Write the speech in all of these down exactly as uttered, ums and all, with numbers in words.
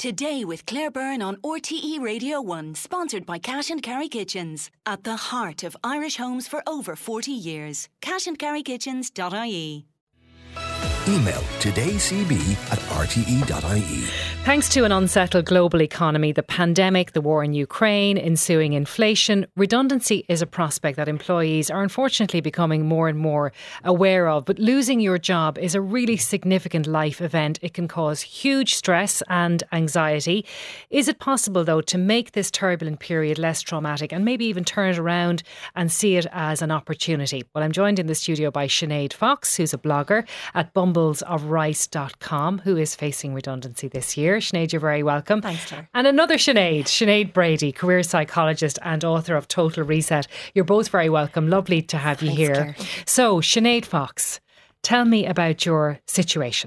Today with Claire Byrne on R T E Radio one, sponsored by Cash and Carry Kitchens. At the heart of Irish homes for over forty years. cash and carry kitchens dot I E. Email todaycb at r t e dot i e. Thanks to an unsettled global economy, the pandemic, the war in Ukraine, ensuing inflation, redundancy is a prospect that employees are unfortunately becoming more and more aware of. But losing your job is a really significant life event. It can cause huge stress and anxiety. Is it possible, though, to make this turbulent period less traumatic and maybe even turn it around and see it as an opportunity? Well, I'm joined in the studio by Sinead Fox, who's a blogger at bumbles of rice dot com, who is facing redundancy this year. Sinead, you're very welcome. Thanks, Claire. And another Sinead, Sinead Brady, career psychologist and author of Total Reset. You're both very welcome. Lovely to have you Thanks, here. Claire. So, Sinead Fox, tell me about your situation.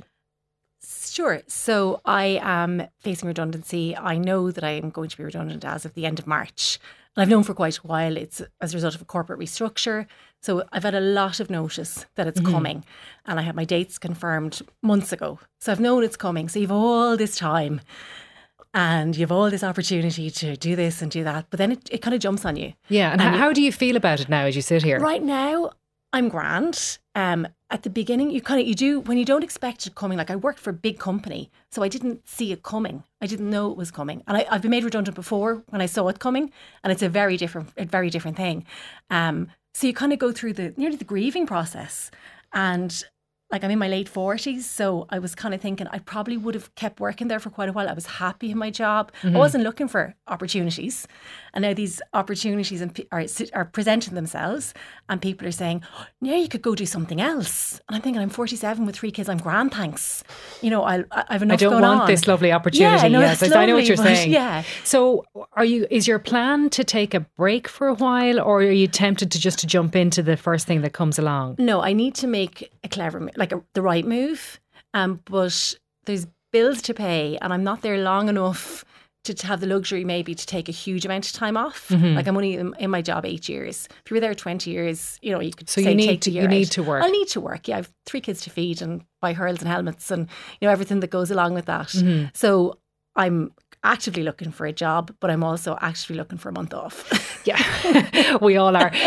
Sure. So I am facing redundancy. I know that I am going to be redundant as of the end of March. And I've known for quite a while. It's as a result of a corporate restructure. So I've had a lot of notice that it's mm-hmm. coming. And I had my dates confirmed months ago. So I've known it's coming. So you've all this time and you have all this opportunity to do this and do that. But then it, it kind of jumps on you. Yeah. And, and how you, do you feel about it now as you sit here? Right now, I'm grand. Um, at the beginning, you kind of, you do, when you don't expect it coming, like I worked for a big company, so I didn't see it coming. I didn't know it was coming. And I, I've been made redundant before when I saw it coming, and it's a very different, a very different thing. Um, so you kind of go through the, nearly the grieving process. And like I'm in my late forties, so I was kind of thinking I probably would have kept working there for quite a while. I was happy in my job. Mm-hmm. I wasn't looking for opportunities. And now these opportunities are, are presenting themselves and people are saying, oh, yeah, you could go do something else. And I'm thinking, I'm forty-seven with three kids. I'm grand, thanks. You know, I'll, I have enough I don't going want on. this lovely opportunity. Yeah, no, yes, lovely, I know what you're but, saying. Yeah. So are you, is your plan to take a break for a while, or are you tempted to just to jump into the first thing that comes along? No, I need to make a clever, like a, the right move. Um, but there's bills to pay and I'm not there long enough to, to have the luxury maybe to take a huge amount of time off. Mm-hmm. Like I'm only in, in my job eight years. If you were there twenty years, you know, you could so say you need take to, the year you need out. to work. I'll need to work. Yeah, I have three kids to feed and buy hurls and helmets and, you know, everything that goes along with that. Mm-hmm. So I'm actively looking for a job, but I'm also actively looking for a month off. Yeah, we all are.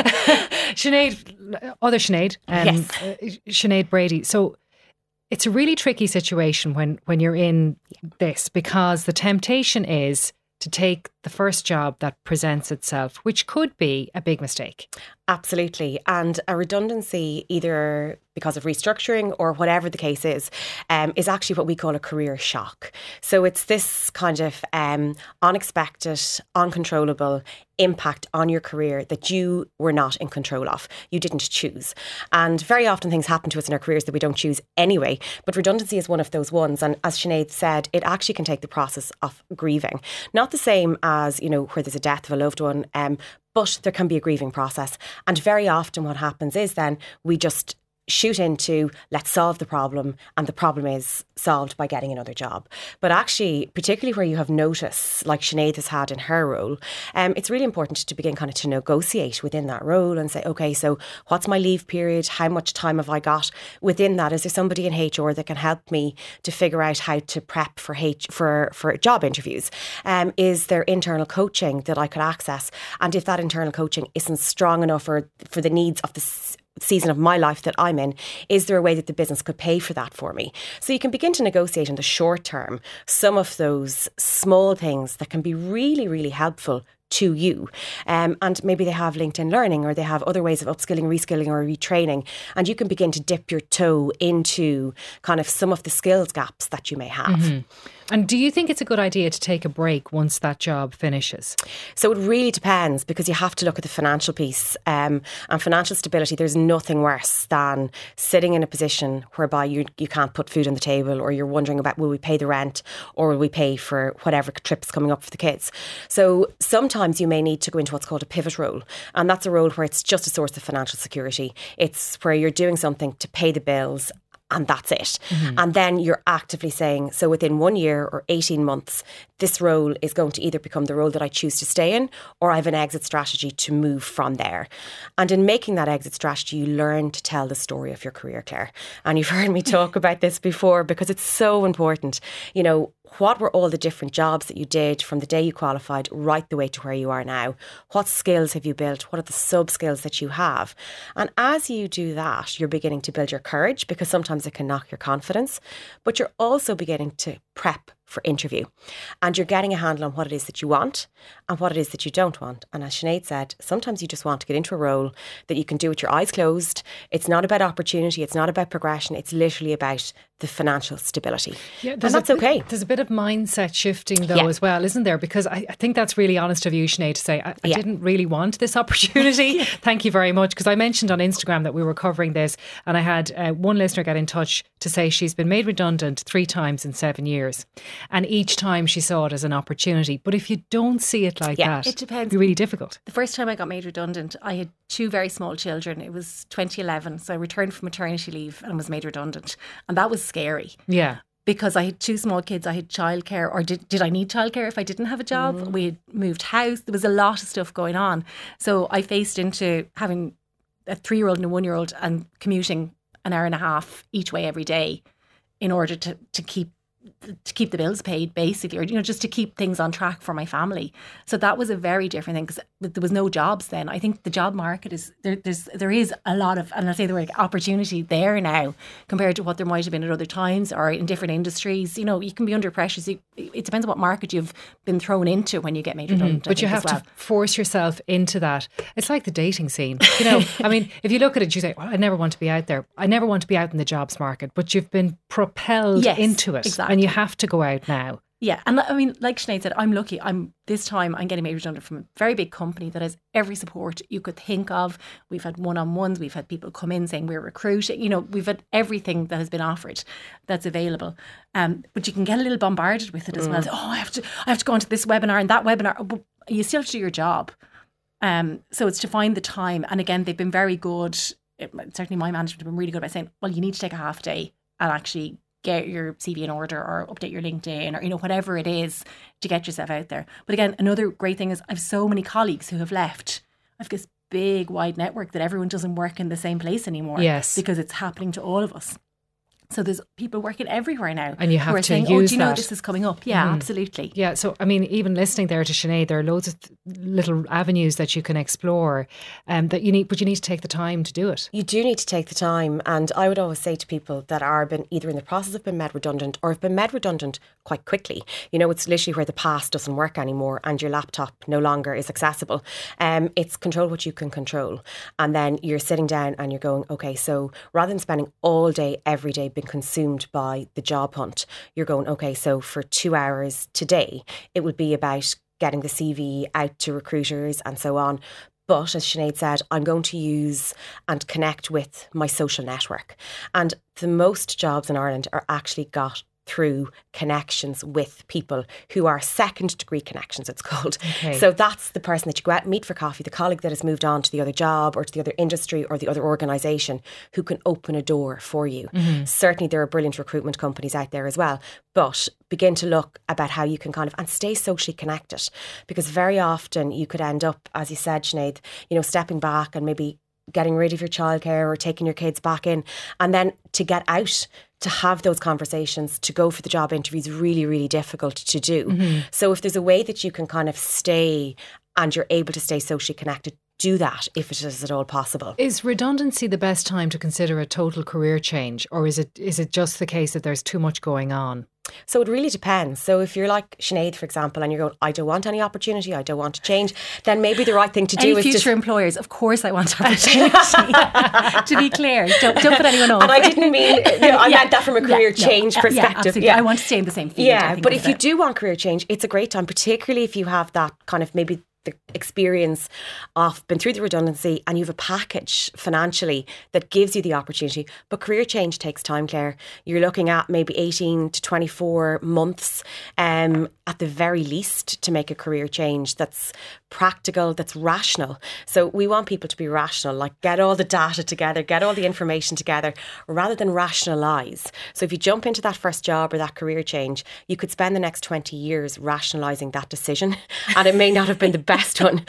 Sinead, other Sinead, um, yes. uh, Sinead Brady. So it's a really tricky situation when, when you're in this, because the temptation is to take the first job that presents itself, which could be a big mistake. Absolutely. And a redundancy, either because of restructuring or whatever the case is, um, is actually what we call a career shock. So it's this kind of um, unexpected, uncontrollable impact on your career that you were not in control of. You didn't choose. And very often things happen to us in our careers that we don't choose anyway. But redundancy is one of those ones. And as Sinead said, it actually can take the process of grieving. Not the same as, you know, where there's a death of a loved one, um, but there can be a grieving process. And very often what happens is then we just shoot into, let's solve the problem, and the problem is solved by getting another job. But actually, particularly where you have notice, like Sinead has had in her role, um, it's really important to begin kind of to negotiate within that role and say, okay, so what's my leave period? How much time have I got within that? Is there somebody in H R that can help me to figure out how to prep for H- for, for job interviews? Um, is there internal coaching that I could access? And if that internal coaching isn't strong enough or for the needs of the s- season of my life that I'm in, is there a way that the business could pay for that for me? So you can begin to negotiate in the short term some of those small things that can be really, really helpful to you. Um, and maybe they have LinkedIn Learning, or they have other ways of upskilling, reskilling or retraining. And you can begin to dip your toe into kind of some of the skills gaps that you may have. Mm-hmm. And do you think it's a good idea to take a break once that job finishes? So it really depends, because you have to look at the financial piece. Um, and financial stability, there's nothing worse than sitting in a position whereby you you can't put food on the table, or you're wondering about, will we pay the rent, or will we pay for whatever trips coming up for the kids? So sometimes you may need to go into what's called a pivot role. And that's a role where it's just a source of financial security. It's where you're doing something to pay the bills, and that's it. Mm-hmm. And then you're actively saying, so within one year or eighteen months, this role is going to either become the role that I choose to stay in, or I have an exit strategy to move from there. And in making that exit strategy, you learn to tell the story of your career, Claire. And you've heard me talk about this before, because it's so important. You know, what were all the different jobs that you did from the day you qualified right the way to where you are now? What skills have you built? What are the sub skills that you have? And as you do that, you're beginning to build your courage, because sometimes it can knock your confidence, but you're also beginning to prep for interview, and you're getting a handle on what it is that you want and what it is that you don't want. And as Sinead said, sometimes you just want to get into a role that you can do with your eyes closed. It's not about opportunity, it's not about progression, it's literally about the financial stability. Yeah, and that's a, okay. There's a bit of mindset shifting though, yeah. as well, isn't there? Because I, I think that's really honest of you, Sinead, to say I, I yeah. didn't really want this opportunity. Thank you very much. Because I mentioned on Instagram that we were covering this, and I had uh, one listener get in touch to say she's been made redundant three times in seven years. And each time she saw it as an opportunity. But if you don't see it like yeah, that, it depends. It'd be really difficult. The first time I got made redundant, I had two very small children. It was twenty eleven. So I returned from maternity leave and was made redundant. And that was scary. Yeah. Because I had two small kids, I had childcare, or did, did I need childcare if I didn't have a job? Mm. We had moved house. There was a lot of stuff going on. So I faced into having a three-year-old and a one-year-old and commuting an hour and a half each way every day in order to, to keep to keep the bills paid, basically, or, you know, just to keep things on track for my family. So that was a very different thing, because there was no jobs then. I think the job market is, there, there's, there is a lot of, and I say the word opportunity there now compared to what there might have been at other times or in different industries. You know, you can be under pressure. So it depends on what market you've been thrown into when you get made redundant. Mm-hmm. But you have well. to force yourself into that. It's like the dating scene. You know, I mean, if you look at it, you say, well, I never want to be out there. I never want to be out in the jobs market, but you've been propelled yes, into it. Exactly. And you have to go out now. Yeah, and I mean, like Sinead said, I'm lucky. I'm this time I'm getting made redundant from a very big company that has every support you could think of. We've had one-on-ones, we've had people come in saying we're recruiting. You know, we've had everything that has been offered that's available. Um, but you can get a little bombarded with it as mm. well. Oh, I have to, I have to go onto this webinar and that webinar. But you still have to do your job. Um, so it's to find the time. And again, they've been very good. It, certainly, my management have been really good about saying, well, you need to take a half day and actually get your C V in order or update your LinkedIn or, you know, whatever it is to get yourself out there. But again, another great thing is I have so many colleagues who have left. I've this big, wide network that everyone doesn't work in the same place anymore. Yes. Because it's happening to all of us. So there's people working everywhere now. And you have who are to saying, use oh, do you know that. this is coming up? Yeah, mm. absolutely. Yeah, so I mean, even listening there to Sinead, there are loads of little avenues that you can explore, um, that you need, but you need to take the time to do it. You do need to take the time, and I would always say to people that are been either in the process of being made redundant or have been made redundant quite quickly. You know, it's literally where the past doesn't work anymore and your laptop no longer is accessible. Um, it's control what you can control, and then you're sitting down and you're going, okay, so rather than spending all day every day being consumed by by the job hunt, you're going, okay, so for two hours today, it would be about getting the C V out to recruiters and so on. But as Sinead said, I'm going to use and connect with my social network. And the most jobs in Ireland are actually got through connections with people who are second degree connections, it's called. Okay. So that's the person that you go out and meet for coffee, the colleague that has moved on to the other job or to the other industry or the other organisation who can open a door for you. Mm-hmm. Certainly there are brilliant recruitment companies out there as well, but begin to look about how you can kind of, and stay socially connected, because very often you could end up, as you said, Sinead, you know, stepping back and maybe getting rid of your childcare or taking your kids back in, and then to get out to have those conversations, to go for the job interviews, really, really difficult to do. Mm-hmm. So if there's a way that you can kind of stay and you're able to stay socially connected, do that if it is at all possible. Is redundancy the best time to consider a total career change, or is it is it just the case that there's too much going on? So it really depends. So if you're like Sinead, for example, and you're going, I don't want any opportunity, I don't want to change, then maybe the right thing to do any is future just... employers, of course I want opportunity. To be clear, don't, don't put anyone off. And I didn't mean, you know, I yeah. mean that from a career yeah, change no, perspective. Yeah, absolutely. Yeah. I want to stay in the same field. Yeah, but if you it. do want career change, it's a great time, particularly if you have that kind of maybe the experience of been through the redundancy and you have a package financially that gives you the opportunity. But career change takes time, Claire. You're looking at maybe eighteen to twenty-four months um, at the very least to make a career change that's practical, that's rational. So we want people to be rational, like get all the data together, get all the information together, rather than rationalise. So if you jump into that first job or that career change, you could spend the next twenty years rationalising that decision, and it may not have been the best one.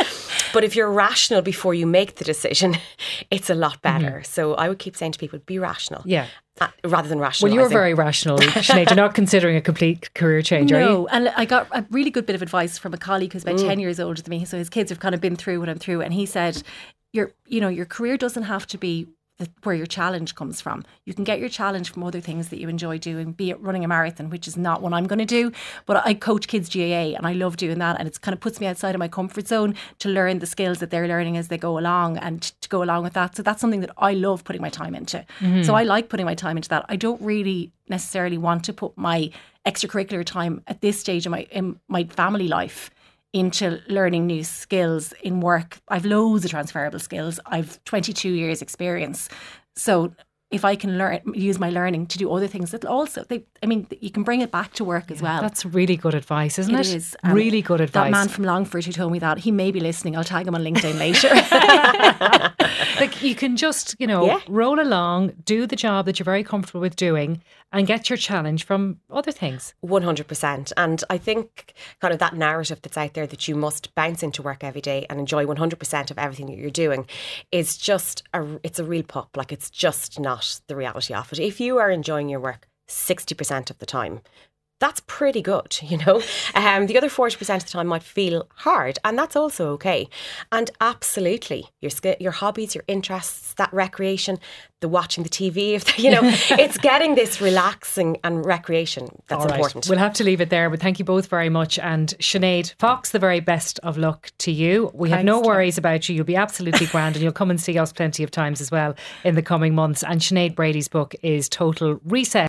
But if you're rational before you make the decision, it's a lot better. Mm-hmm. So I would keep saying to people, be rational. Yeah. Uh, rather than rationalising. Well, you're very rational, Sinead. You're not considering a complete career change, no, are you? No, and I got a really good bit of advice from a colleague who's about mm. ten years older than me. So his kids have kind of been through what I'm through. And he said, your, you know, your career doesn't have to be where your challenge comes from. You can get your challenge from other things that you enjoy doing, be it running a marathon, which is not what I'm going to do, but I coach kids G A A and I love doing that, and it kind of puts me outside of my comfort zone to learn the skills that they're learning as they go along and to go along with that. So that's something that I love putting my time into. Mm-hmm. So I like putting my time into that. I don't really necessarily want to put my extracurricular time at this stage in my in my family life into learning new skills in work. I've loads of transferable skills. I've twenty-two years experience. So if I can learn, use my learning to do other things that also, they, I mean, you can bring it back to work yeah, as well. That's really good advice, isn't it? It is. Um, really good advice. That man from Longford who told me that, he may be listening. I'll tag him on LinkedIn later. Like you can just, you know, yeah. roll along, do the job that you're very comfortable with doing and get your challenge from other things. one hundred percent. And I think kind of that narrative that's out there that you must bounce into work every day and enjoy one hundred percent of everything that you're doing is just, a, it's a real pup. Like it's just not the reality of it. If you are enjoying your work sixty percent of the time, that's pretty good, you know. Um, the other forty percent of the time might feel hard, and that's also okay. And absolutely, your your hobbies, your interests, that recreation, the watching the T V, if the, you know, it's getting this relaxing and recreation that's right. important. We'll have to leave it there, but thank you both very much. And Sinead Fox, the very best of luck to you. We Thanks, have no worries Tom. about you. You'll be absolutely grand, and you'll come and see us plenty of times as well in the coming months. And Sinead Brady's book is Total Reset.